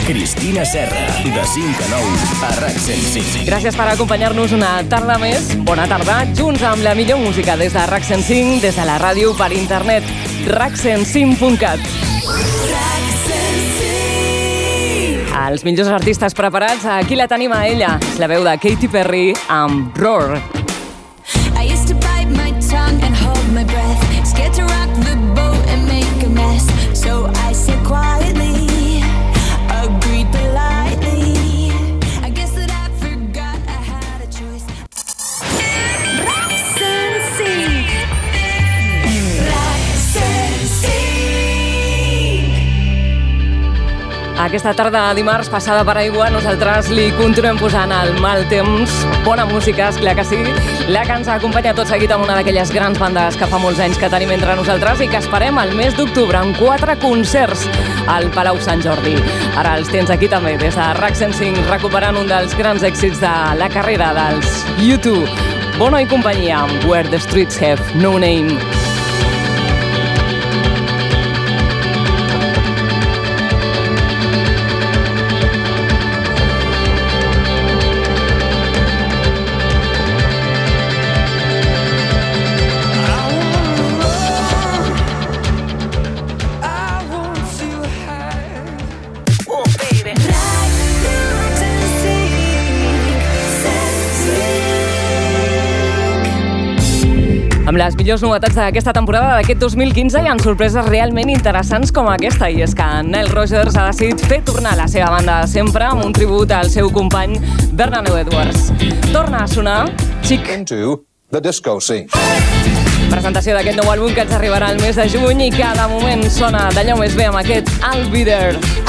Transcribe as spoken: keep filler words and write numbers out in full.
Cristina Serra, de cinc a nou, a RAC cent cinc. Gràcies per acompanyar-nos una tarda més. Bona tarda, junts amb la millor música des de RAC cent cinc, des de la ràdio, per internet, rac cent cinc punt cat. Els millors artistes preparats, aquí la tenim a ella. És la veu de Katy Perry amb Roar. I used to bite my tongue and hold my breath, scared to rock the boat and make a mess. So I said quietly, agreed politely. I guess that I forgot I had a choice. RAC cent cinc. RAC cent cinc. Aquesta tarda de dimarts passada per aigua, nosaltres li continuem posant el mal temps. Bona música, esclar que sí. La que ens acompanya tot seguit amb una d'aquelles grans bandes que fa molts anys que tenim entre nosaltres i que esperem el mes d'octubre amb quatre concerts al Palau Sant Jordi. Ara els tens aquí també, des de RAC cent cinc, recuperant un dels grans èxits de la carrera dels U dos. Bono i companyia amb Where the Streets Have No Name. Amb les millors novetats d'aquesta temporada d'aquest dos mil quinze hi ha sorpreses realment interessants com aquesta, i és que Nile Rodgers ha decidit fer tornar la seva banda de sempre amb un tribut al seu company Bernardo Edwards. Torna a sonar Chic. Into the disco scene. Presentació d'aquest nou àlbum que ens arribarà el mes de juny i que de moment sona d'allò més bé amb aquest I'll Be There.